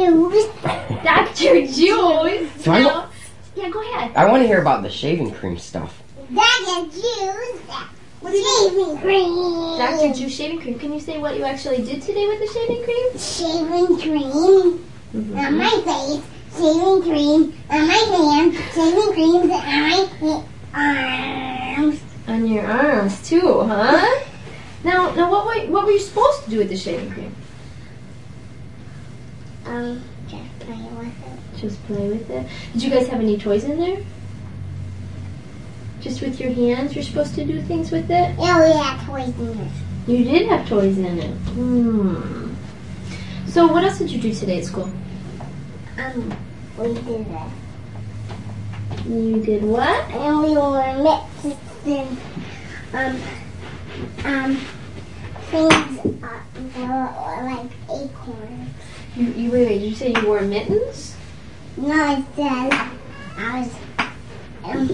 Juice. Dr. Juice. So Yeah, go ahead. I want to hear about the shaving cream stuff. Dr. Juice. What is it? Shaving cream. Dr. Juice shaving cream. Can you say what you actually did today with the shaving cream? Shaving cream on my face. Shaving cream on my hands. Shaving cream on my arms. On your arms too, huh? Now, what were you supposed to do with the shaving cream? Just play with it. Just play with it. Did you guys have any toys in there? Just with your hands, you're supposed to do things with it? Yeah, we had toys in it. You did have toys in it. So what else did you do today at school? We did that. You did what? And we were mixing things like acorns. Wait, did you say you wore mittens? No, I said I was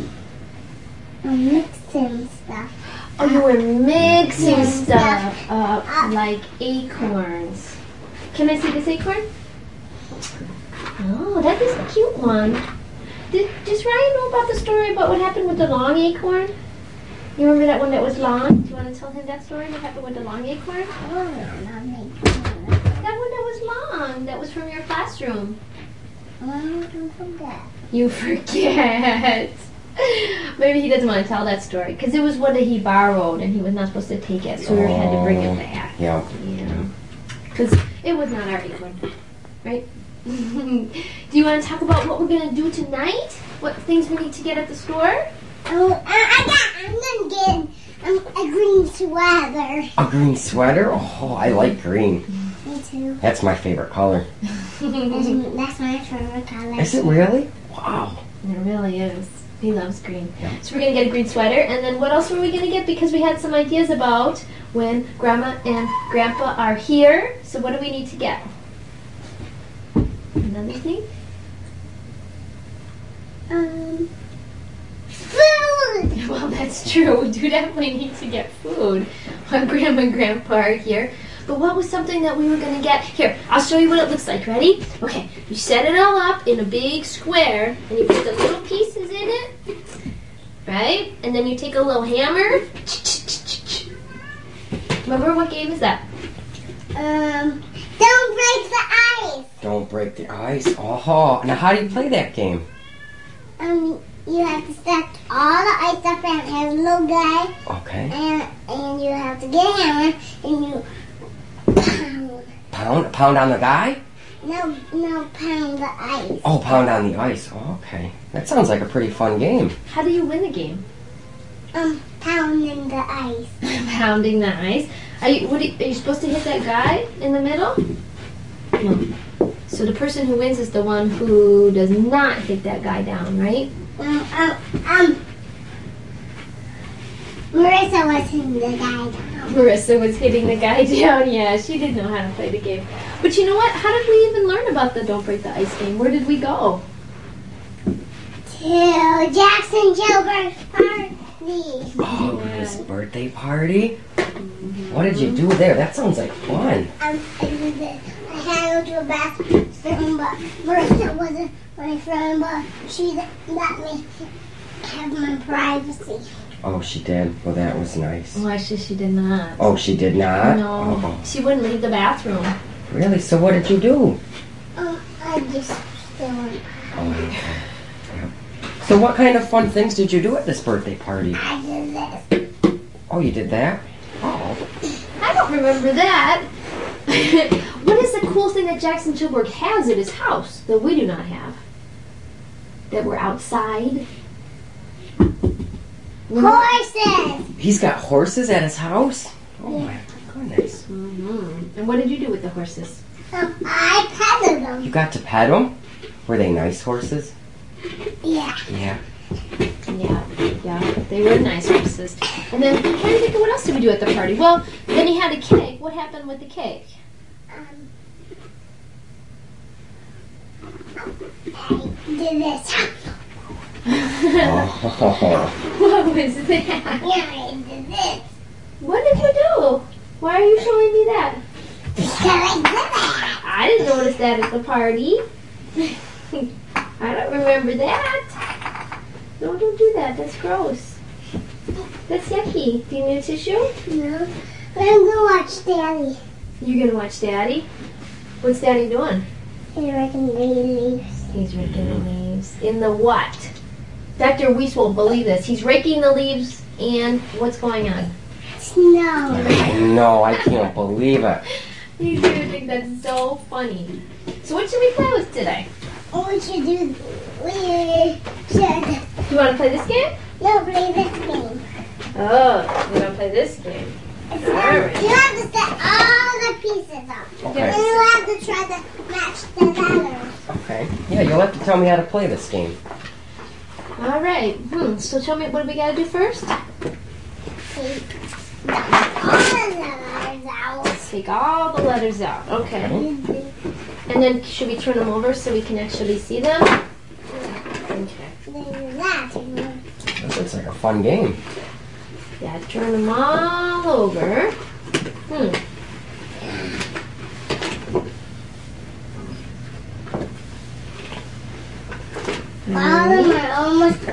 mixing stuff. Oh, you were mixing Yeah, stuff up like acorns. Can I see this acorn? Oh, that is a cute one. Does Ryan know about the story about what happened with the long acorn? You remember that one that was long? Do you want to tell him that story? What happened with the long acorn? Oh, not me. That one that was long. That was from your classroom. Oh, don't forget. You forget. Maybe he doesn't want to tell that story because it was one that he borrowed and he was not supposed to take it, so we had to bring it back. Yeah. Yeah. Because it was not our acorn, right? Do you want to talk about what we're going to do tonight? What things we need to get at the store? I'm gonna get a green sweater. A green sweater? Oh, I like green. Me too. That's my favorite color. That's my favorite color. Is it really? Wow. It really is. He loves green. Yeah. So we're going to get a green sweater. And then what else were we going to get? Because we had some ideas about when Grandma and Grandpa are here. So what do we need to get? Another thing? Food. Well, that's true. We do definitely need to get food when Grandma and Grandpa are here. But what was something that we were going to get? Here, I'll show you what it looks like. Ready? Okay, you set it all up in a big square, and you put the little pieces in it, right? And then you take a little hammer. Remember what game is that? Don't break the ice. Don't break the ice. Oh, now how do you play that game? You have to stack all the ice up and have a little guy. Okay. And you have to get a hammer and you pound. Pound on the guy? No, pound the ice. Oh, pound on the ice. Oh, okay. That sounds like a pretty fun game. How do you win the game? Pounding the ice. Pounding the ice. Are you supposed to hit that guy in the middle? No. So the person who wins is the one who does not hit that guy down, right? Marissa was hitting the guy down. Marissa was hitting the guy down. Yeah, she did know how to play the game. But you know what? How did we even learn about the Don't Break the Ice game? Where did we go? To Jackson Gilbert's party. Oh, his birthday party? What did you do there? That sounds like fun. I did this. I had to go to a bathroom, but Marissa wasn't my friend, but she let me have my privacy. Oh, she did. Well, that was nice. Oh, actually, she did not. Oh, she did not? No, Oh. she wouldn't leave the bathroom. Really? So what did you do? I just still want. Oh, okay. Yep. So what kind of fun things did you do at this birthday party? I did this. Oh, you did that? Oh. I don't remember that. What is the cool thing that Jackson Chilberg has at his house that we do not have? That we're outside? Horses. He's got horses at his house? Oh, my goodness. Mm-hmm. And what did you do with the horses? I petted them. You got to pet them? Were they nice horses? Yeah. Yeah. Yeah, they were nice horses. And then, I'm trying to think of what else did we do at the party? Well, then he had a cake. What happened with the cake? I did this. Oh. What was that? Yeah, I did this. What did you do? Why are you showing me that? Because I did that. I didn't notice that at the party. I don't remember that. No, don't do that. That's gross. That's yucky. Do you need a tissue? No. But I'm gonna watch Daddy. You're gonna watch Daddy? What's Daddy doing? He's raking the leaves. He's raking the leaves. In the what? Dr. Weiss won't believe this. He's raking the leaves and what's going on? Snow. No, I can't believe it. He's gonna think that's so funny. So what should we play with today? What we should do? We should Do you want to play this game? no play this game. Oh, we're gonna play this game. It's All not, right. you have to set all the pieces up. Okay. And you have to try to match the letters. Okay. Yeah, you'll have to tell me how to play this game. All right. So tell me, what do we gotta do first? Take all the letters out. Take all the letters out. Okay. And then should we turn them over so we can actually see them? Okay. Then that. This looks like a fun game. Yeah, turn them all over. All of them are almost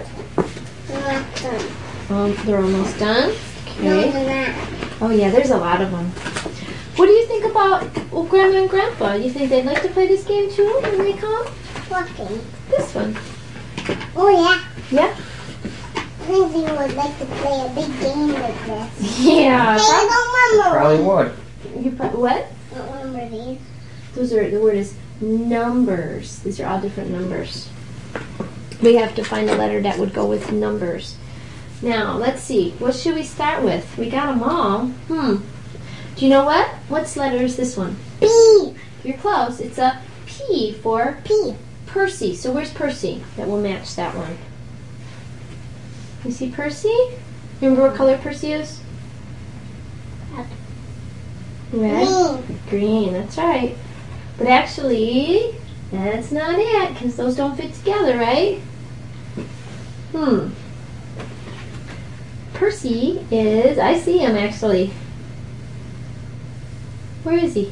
done. They're almost done. No, Okay. they're not. Oh yeah, there's a lot of them. What do you think about Grandma and Grandpa? You think they'd like to play this game too when they come? What game? This one. Oh yeah. Yeah? I think they would like to play a big game like this. Yeah. Hey, I don't Probably remember. You what? I don't remember these. Those are, the word is numbers. These are all different numbers. We have to find a letter that would go with numbers. Now, let's see. What should we start with? We got them all. Do you know what? What's letter is this one? P. You're close. It's a P for P. Percy. So where's Percy? That will match that one. You see Percy? Remember what color Percy is? Red? Green. Green, that's right. But actually, that's not it, because those don't fit together, right? Percy is, I see him actually. Where is he?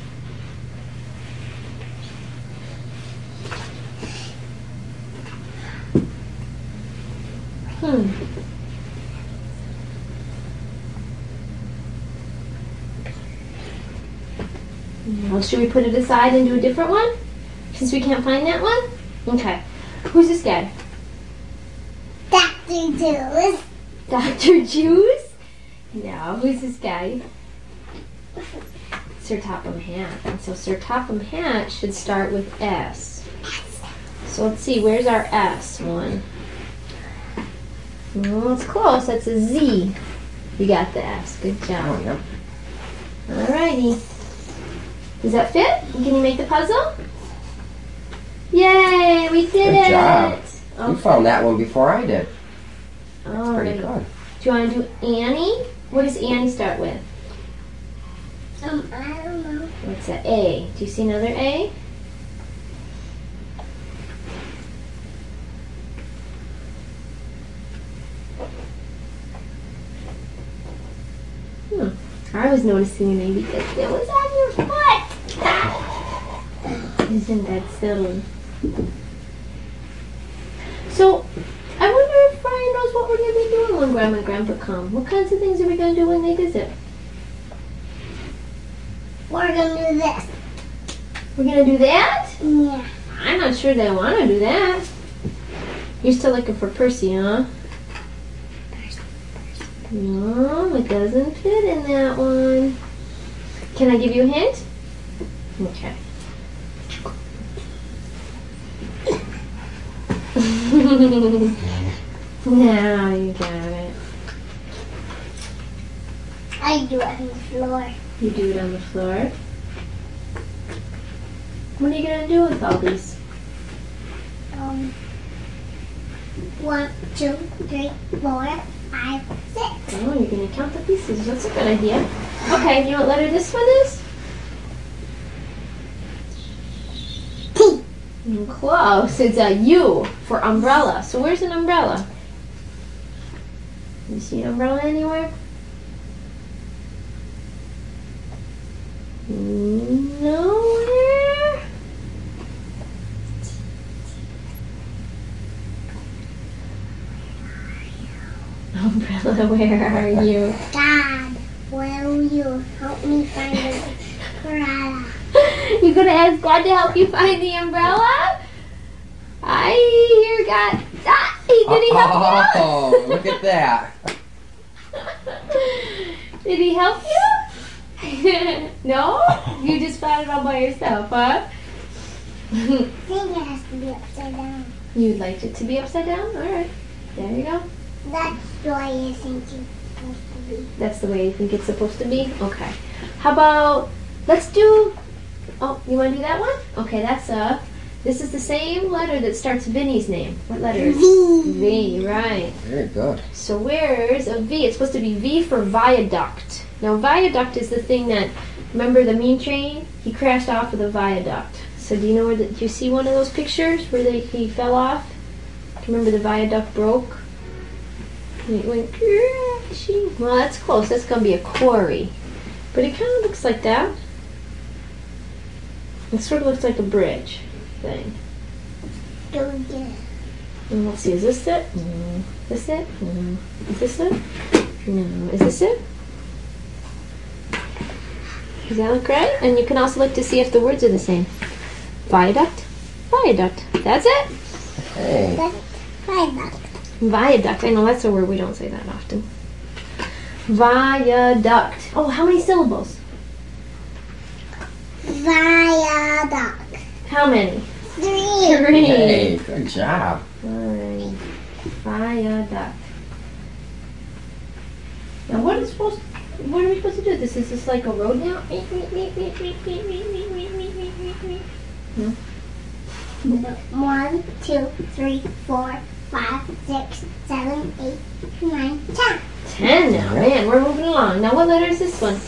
Well, should we put it aside and do a different one? Since we can't find that one? Okay. Who's this guy? Dr. Juice. Dr. Juice? No, who's this guy? Sir Topham Hatt. And so Sir Topham Hatt should start with S. So let's see, where's our S one? Well, it's close. That's a Z. You got the S. Good Oh, job. yeah. Alrighty. Does that fit? Can you make the puzzle? Yay, we did Good it! job. You Okay. found that one before I did. Pretty Alright. good. Do you want to do Annie? What does Annie start with? I don't know. What's that? A. Do you see another A? I was noticing it because it was on your foot. Isn't that silly? So, I wonder if Brian knows what we're going to be doing when Grandma and Grandpa come. What kinds of things are we going to do when they visit? We're gonna do this. We're going to do that? Yeah. I'm not sure they want to do that. You're still looking for Percy, huh? No, it doesn't fit in that one. Can I give you a hint? Okay. Now you got it. I do it on the floor. You do it on the floor. What are you going to do with all these? 1, 2, 3, 4, 5, 6. Oh, you're going to count the pieces. That's a good idea. Okay, you know what letter this one is? T. Close. It's a U for umbrella. So where's an umbrella? You see an umbrella anywhere? Nowhere. umbrella, where are you? God, will you help me find the umbrella? You gonna ask God to help you find the umbrella? I hear God. Ah, did he help you? Oh, look at that. Did he help you? No? You just found it all by yourself, huh? I think it has to be upside down. You'd like it to be upside down? Alright. There you go. That's the way you think it's supposed to be. That's the way you think it's supposed to be? Okay. How about, let's do, oh, you want to do that one? Okay, this is the same letter that starts Vinny's name. What letter is V. V, right. Very good. So where's a V? It's supposed to be V for viaduct. Now viaduct is the thing that, remember the mean train? He crashed off with a viaduct. So do you know do you see one of those pictures where he fell off? Remember the viaduct broke? And it went crashing. Well, that's close. That's going to be a quarry. But it kind of looks like that. It sort of looks like a bridge thing. Go get it. And let's see, is this it? No. Is this it? No. Is this it? No. Is this it? Does that look right? And you can also look to see if the words are the same. Viaduct. Viaduct. That's it? Hey. That's viaduct. Viaduct. I know that's a word we don't say that often. Viaduct. Oh, how many syllables? Viaduct. How many? 3. Hey, good job. Alright. Viaduct. Now what are we supposed to do? Is this like a road now? No? 1, 2, 3, 4, 5, 6, 7, 8, 9, 10. 10 now. Man, we're moving along. Now what letter is this one?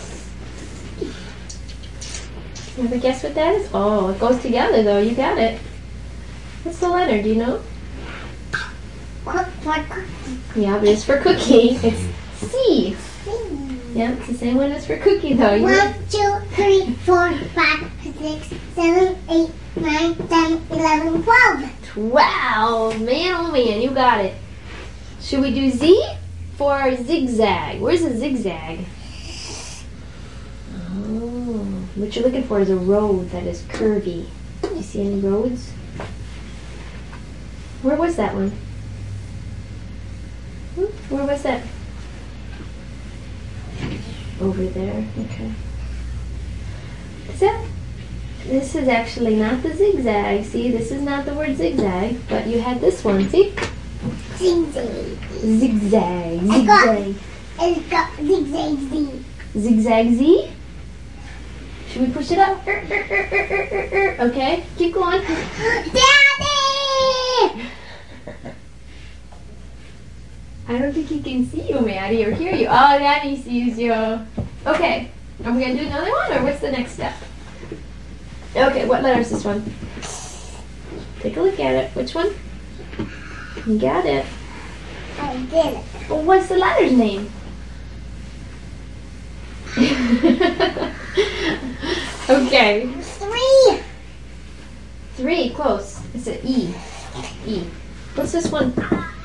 Ever guess what that is? Oh, it goes together though. You got it. What's the letter? Do you know? Cook for cookie. Yeah, but it's for cookie. It's C. Yeah, it's the same one as for cookie though. You 1, 2, 3, 4, 5, 6, 7, 8, 9, 10, 11, 12. 12. Man, oh man, you got it. Should we do Z for zigzag? Where's a zigzag? Oh, what you're looking for is a road that is curvy. You see any roads? Where was that one? Where was that? Over there. Okay. So, this is actually not the zigzag. See, this is not the word zigzag, but you had this one. See? Zigzag. Zigzag. I got Zigzag. It's got zigzag Z. Zigzag Z? Should we push it up? Okay, keep going. Daddy! I don't think he can see you, Maddie, or hear you. Oh, Daddy sees you. Okay, are we going to do another one, or what's the next step? Okay, what letter is this one? Take a look at it. Which one? You got it. I did it. Well, what's the letter's name? Okay. 3. 3, close. It's an E. E. What's this one?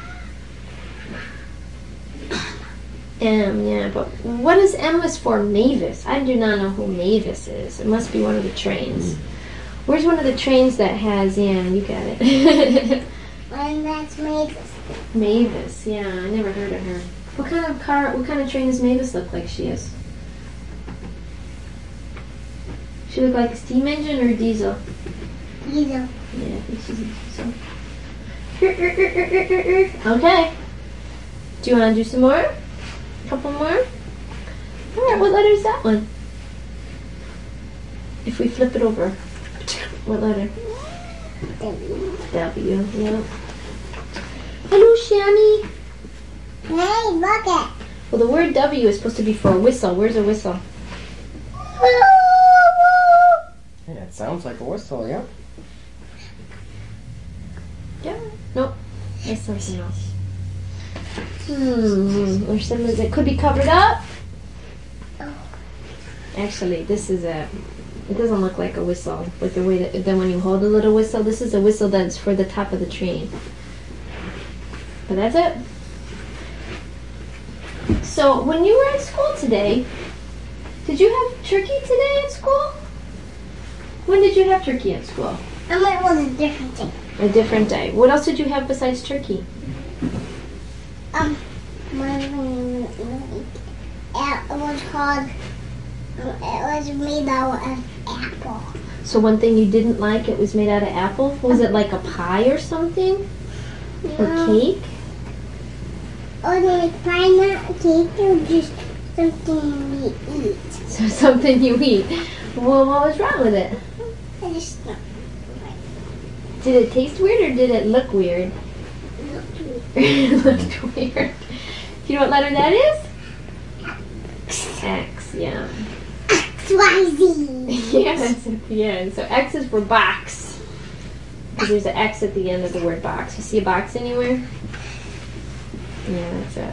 M, yeah, but what is M is for? Mavis. I do not know who Mavis is. It must be one of the trains. Where's one of the trains that has, yeah, you got it. And that's Mavis. Mavis, yeah, I never heard of her. What kind of train does Mavis look like she is? She look like a steam engine or a diesel? Diesel. Yeah, I think she's a diesel. Okay. Do you want to do some more? A couple more? Alright, what letter is that one? If we flip it over. What letter? W. W, yeah. Hello, Shammy. Hey, look it. Well, the word W is supposed to be for a whistle. Where's a whistle? Yeah, it sounds like a whistle, yeah. Yeah. Nope. That's something else. Or some of it could be covered up. Actually, this is a. It doesn't look like a whistle, like the way that then when you hold a little whistle. This is a whistle that's for the top of the train. But that's it. So when you were at school today, did you have turkey today at school? When did you have turkey at school? It was a different thing. A different day. What else did you have besides turkey? It was called. It was made out of apple. So one thing you didn't like, it was made out of apple? Was it like a pie or something? Or cake? Or like pie, not cake, or just something we eat. So something you eat. Well, what was wrong with it? I just don't Did it taste weird or did it look weird? It looked weird. Do you know what letter that is? X, yeah. XYZ. Yes, at the end. So X is for box. Because there's an X at the end of the word box. You see a box anywhere? Yeah, that's it.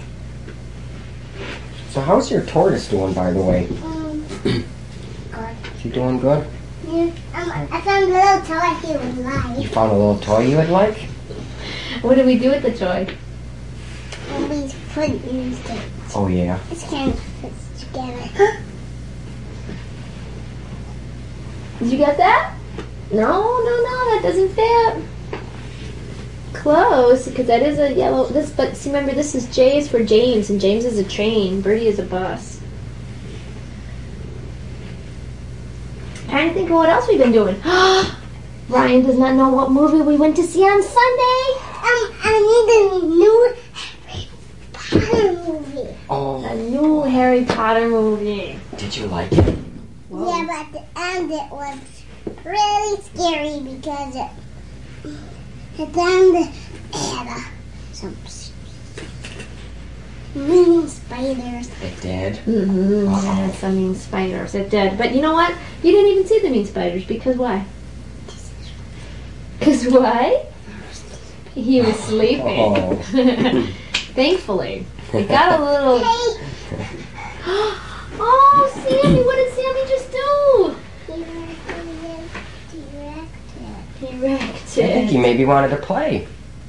So how's your tortoise doing, by the way? Good. She doing good? Yeah. I found a little toy he would You like. found a little toy you would like? What did we do with the toy? And we put it in the stick. Oh yeah. It's kind of fits together. Did you get that? No, that doesn't fit. Close, because that is a yellow. But see, remember, this is J is for James, and James is a train. Birdie is a bus. Trying to think of what else we've been doing. Ryan does not know what movie we went to see on Sunday. I need a new Harry Potter movie. Oh. A new Harry Potter movie. Did you like it? Whoa. Yeah, but at the end it was really scary because at the end it had some mean spiders. It did. Mm-hmm. Uh-oh. Yeah, some mean spiders. It did. But you know what? You didn't even see the mean spiders because why? Because why? He was sleeping. Oh. Thankfully. It got a little... Hey, Oh, Sammy, what did Sammy just do? He wrecked I think he it. maybe wanted to play.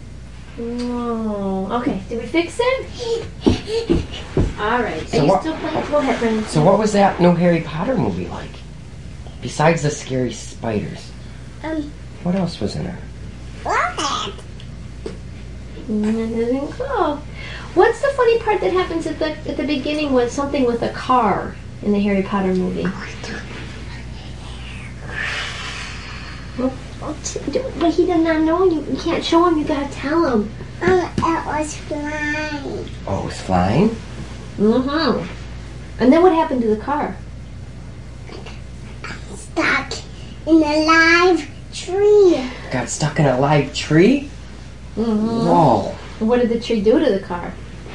Oh, okay. Did we fix it? All right. So Are you what- still playing? Go ahead, Brandon. So what was that new Harry Potter movie like? Besides the scary spiders. What else was in there? what? It isn't cool. What's the funny part that happens at the beginning with something with a car in the Harry Potter movie? But he did not know. You can't show him. You gotta tell him. It was flying. Oh, it was flying? Mm-hmm. And then what happened to the car? Stuck in a live tree. Got stuck in a live tree? Mm-hmm. Whoa. What did the tree do to the car?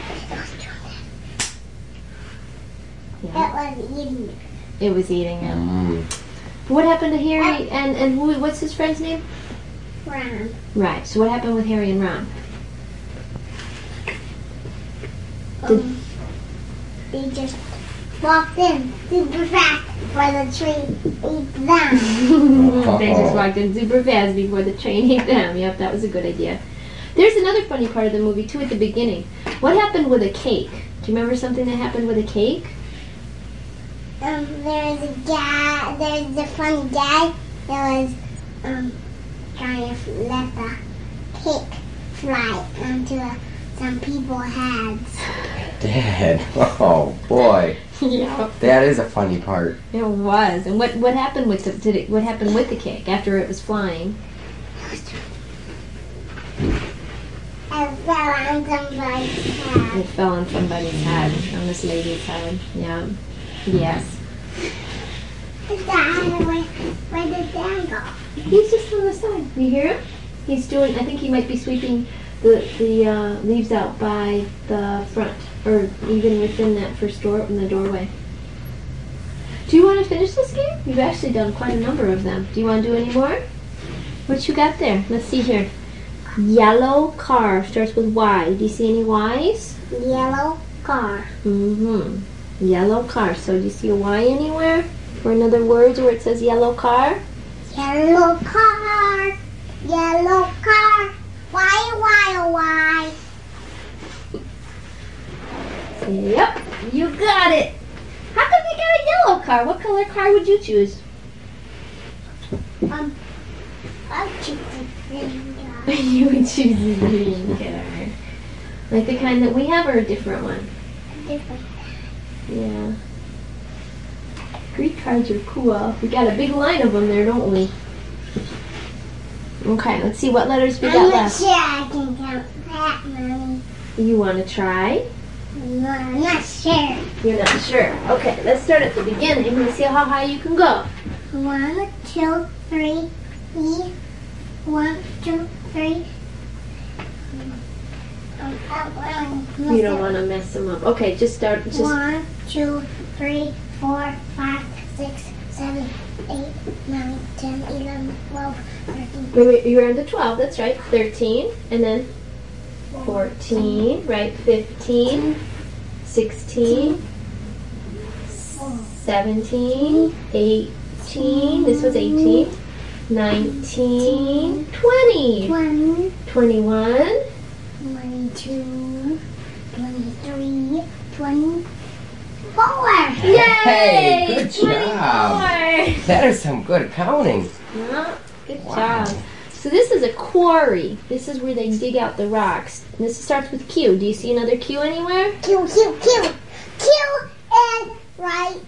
It was eating It was eating him. Mm. What happened to Harry and who? What's his friend's name? Ron. Right. So what happened with Harry and Ron? They just walked in super fast for the tree ate them. They just walked in super fast before the train ate them. Yep, that was a good idea. There's another funny part of the movie too at the beginning. What happened with a cake? Do you remember something that happened with a cake? There's a funny guy that was trying to let the cake fly onto some people's heads. Dad. Oh, boy. Yeah, That is a funny part. it was. And what happened with what happened with the cake after it was flying? It fell on somebody's head. It fell on somebody's head, on this lady's head. Yeah. Yes. Dad, where did Dad go? He's just on the side. You hear him? He's doing. I think he might be sweeping the leaves out by the front, or even within that first door in the doorway. Do you want to finish this game? You've actually done quite a number of them. Do you want to do any more? What you got there? Let's see here. Yellow car starts with Y. Do you see any Y's? Yellow car. Mm-hmm. Yellow car. So do you see a Y anywhere? For another word where it says yellow car? Yellow car. Yellow car. Why? So Yep, you got it. How come you got a yellow car? What color car would you choose? I'll choose the green car. You would choose the green car. Like the kind that we have or a different one? Different. Yeah. Green cars are cool. We got a big line of them there, don't we? Okay, let's see what letters we got I'm not left. sure I can count that, Mommy. You want to try? No, I'm not sure. You're not sure. Okay, let's start at the beginning. Let's see how high you can go. 1, 2, 3. 1, 2, 3. You don't want to mess them up. Okay, just start. 1, 2, 3, 4, 5, 6, 7, 8, 9, 10, 11, 12, 13. Wait, you're on to 12. That's right. 13, and then 14. Right. 15, 16, 17, 18. This was 18. 19, 20, 20, 21. 22, 23, 24. Hey, good 24. job. That is some good counting. Yeah, good Wow. job. So this is a quarry. This is where they dig out the rocks. And this starts with Q. Do you see another Q anywhere? Q, Q, Q. Q and right.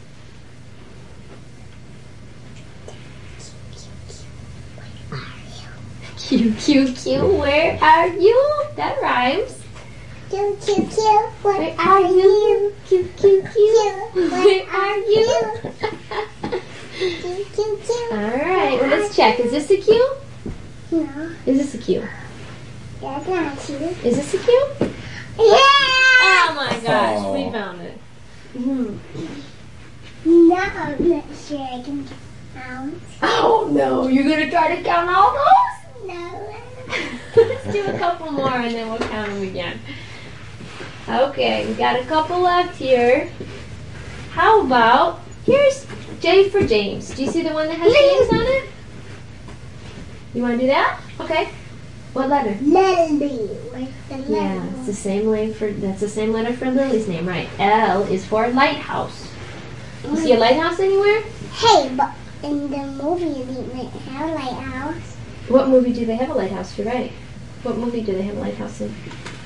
Q, Q, Q, where are you? That rhymes. Q, Q, Q. Where are you? Q, Q, Q. Where are you? Q, Q, Q. Alright, well, let's check. Is this a Q? No, Is this a Q? that's not Q. Is this a Q? Yeah! Oh my gosh, Oh. we found it. Mhm. No, I'm not sure I can count. Oh no, you're going to try to count all those? No. Let's do a couple more and then we'll count them again. Okay, we got a couple left here. How about, here's J for James. Do you see the one that has James on it? You want to do that? Okay. What letter? Lily. Where's the letter? Yeah, it's the same way for, that's the same letter for Lily's name, right? L is for lighthouse. You see a lighthouse anywhere? Hey, but in the movie they didn't have a lighthouse. What movie do they have a lighthouse? You're right. What movie do they have a lighthouse in?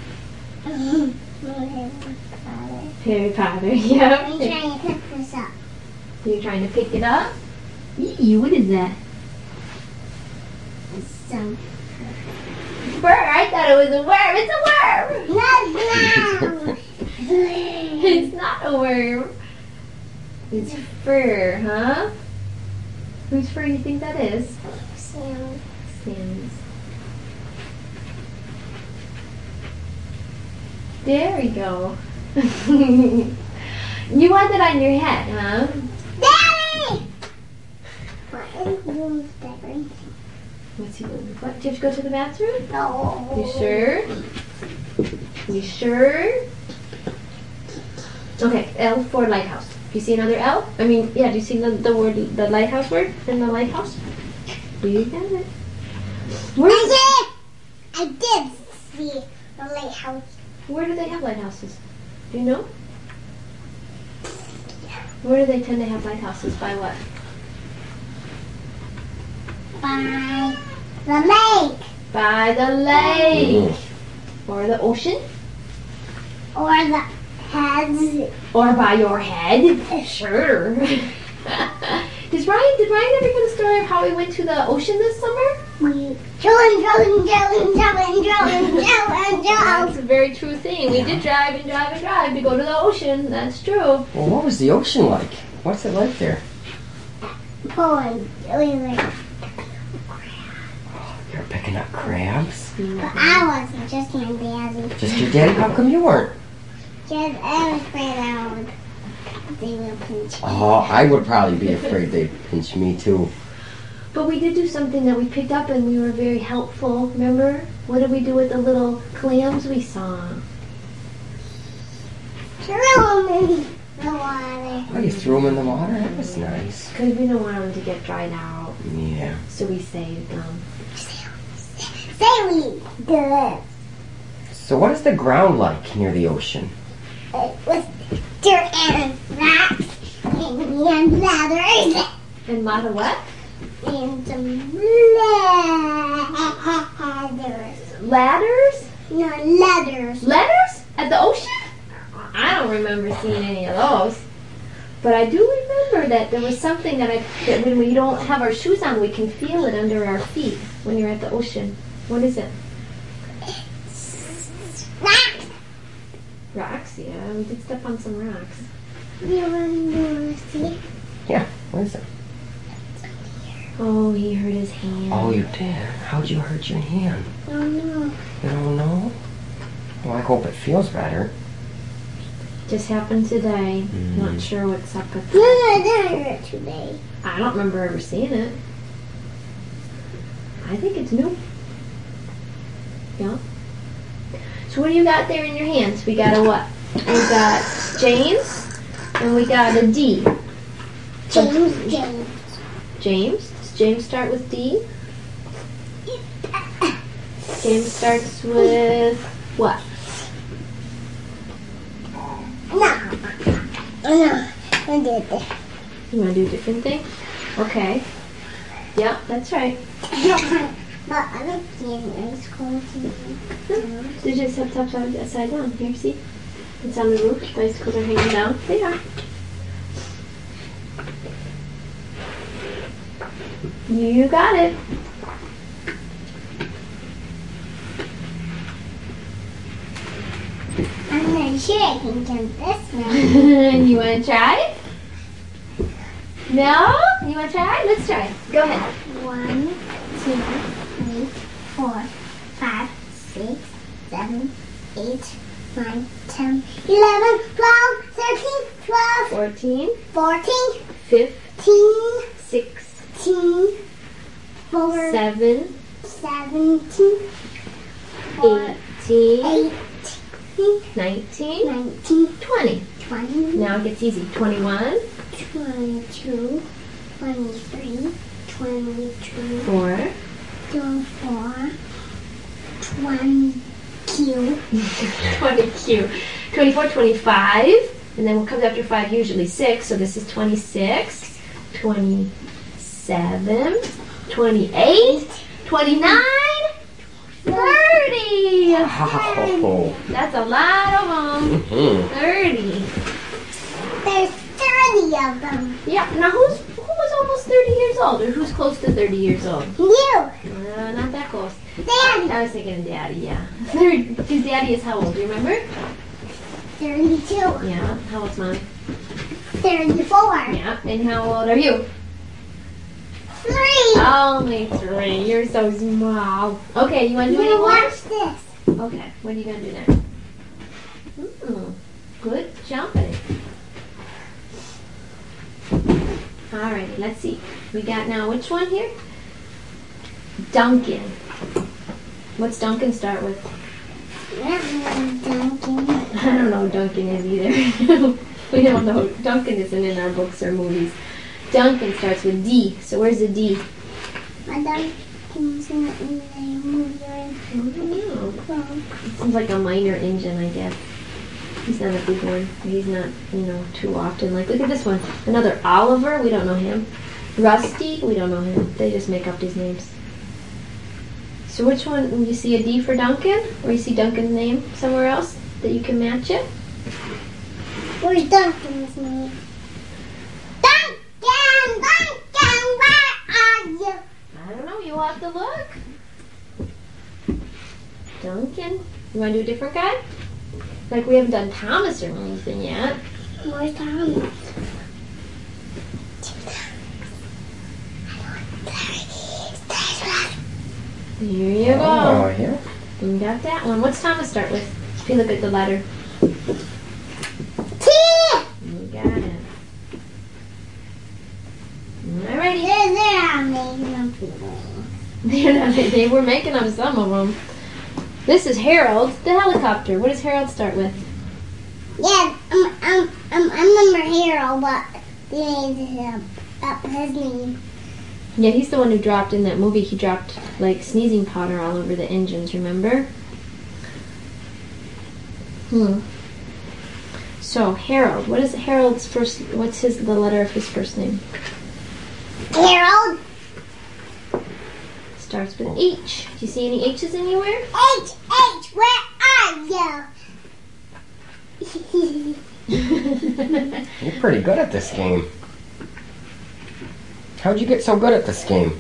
Harry Potter. Yeah. I'm trying to pick this up. You're trying to pick it up? Eee, what is that? So, Fur. I thought it was a worm. It's a worm. no. It's not a worm. It's fur, huh? Whose fur do you think that is? So, Sam's. There we go. You want it on your head, huh? Daddy! What is room different? What's he doing? What? Do you have to go to the bathroom? No. You sure? You sure? Okay, L for lighthouse. Do you see another L? I mean, yeah, do you see the word, the lighthouse word in the lighthouse? You got it. I did see the lighthouse. Where do they have lighthouses? Do you know? Where do they tend to have lighthouses? By what? By the lake. By the lake. Or the ocean. Or the heads. Or by your head. Sure. Did Ryan ever get a story of how he went to the ocean this summer? Drilling. That's a very true thing. We did drive to go to the ocean. That's true. Well, what was the ocean like? What's it like there? Pulling. But You're picking up crabs? I wasn't, just my daddy. Just your daddy? How come you weren't? Just I was afraid I would. They will pinch me. Oh, I would probably be afraid they'd pinch me too. But we did do something that we picked up and we were very helpful. Remember? What did we do with the little clams we saw? Throw them in the water. Oh, you threw them in the water? That was nice. Because we don't want them to get dried out. Yeah. So we saved them. Seaweed. Good. So what is the ground like near the ocean? with dirt and rocks and leathers. And a lot of what? And some leathers. Ladders? No, leathers. Letters? At the ocean? I don't remember seeing any of those. But I do remember that there was something that when we don't have our shoes on, we can feel it under our feet when you're at the ocean. What is it? Rocks. Rocks, yeah. We did step on some rocks. You want to see? Yeah, what is it? Oh, he hurt his hand. Oh, you did? How'd you hurt your hand? Oh no. You don't know? Well, I hope it feels better. Just happened today. Not sure what's up with No, that. that hurt today. I don't remember ever seeing it. I think it's new. Yeah. So what do you got there in your hands? We got a what? We got James, and we got a D. James. James? Does James start with D? James starts with what? No. No. I did this. You want to do a different thing? Okay. Yeah, that's right. But I don't see any ice cold. So you just have top upside down. Here, see? It's on the roof. The icicles are hanging down. They are. You got it. I'm not sure I can jump this one. You want to try? No? You want to try? Let's try. Go ahead. 1, 2, 3, 4, 5, 6, 7, 8, 9, 10, 11, 12, 13, 12, 14, 14, 15, 15, 16, 4, 7, 17, 18, 18, 19, 19, 20. 20, Now it gets easy. 21, 22, 23, 22, 4, 24, 20, 20Q, 24, 25, and then what comes after 5 usually 6, so this is 26, 27, 28, 29, 30! Wow. That's a lot of them. Mhm. 30. There's 30 of them. Yeah, now who was almost 30 years old, or who's close to 30 years old? You, Not that close. Daddy, I was thinking of Daddy, yeah. His Daddy is how old, do you remember? 32, Yeah. How old's Mom? 34, Yeah. And how old are you? 3. Only 3. You're so small. Okay, you want to do any Now more? watch this. Okay, what are you going to do next? Good jumping. Alrighty, let's see. We got now which one here? Duncan. What's Duncan start with? Duncan. I don't know who Duncan is either. We don't know. Duncan isn't in our books or movies. Duncan starts with D. So where's the D? My Duncan's not in the movie. I don't know. It seems like a minor engine, I guess. He's not a big one. He's not, too often. Like, look at this one. Another Oliver. We don't know him. Rusty. We don't know him. They just make up these names. So which one? You see a D for Duncan? Or you see Duncan's name somewhere else that you can match it? Where's Duncan's name? Duncan, where are you? I don't know. You'll have to look. Duncan. You want to do a different guy? Like we haven't done Thomas or anything yet. Where's Thomas? Here you go. Oh, yeah. You got that one. What's Thomas start with? If you look at the letter. T! You got it. Alrighty. They were making up some of them. This is Harold, the helicopter. What does Harold start with? Yeah, I'm number Harold, but they made up his name. Yeah, he's the one who dropped in that movie. He dropped like sneezing powder all over the engines, remember? So Harold, what is Harold's first? What's the letter of his first name? Harold. Starts with H. Do you see any H's anywhere? H, where are you? You're pretty good at this game. How'd you get so good at this game?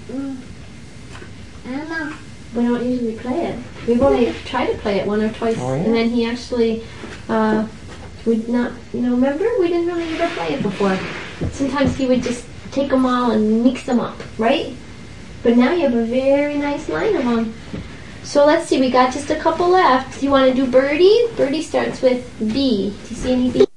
I don't know. We don't usually play it. We've only tried to play it once or twice, Oh, yeah? and then he actually would not, remember? We didn't really ever play it before. Sometimes he would just take them all and mix them up, right? But now you have a very nice line of them. So let's see, we got just a couple left. Do you want to do Birdie? Birdie starts with B. Do you see any B?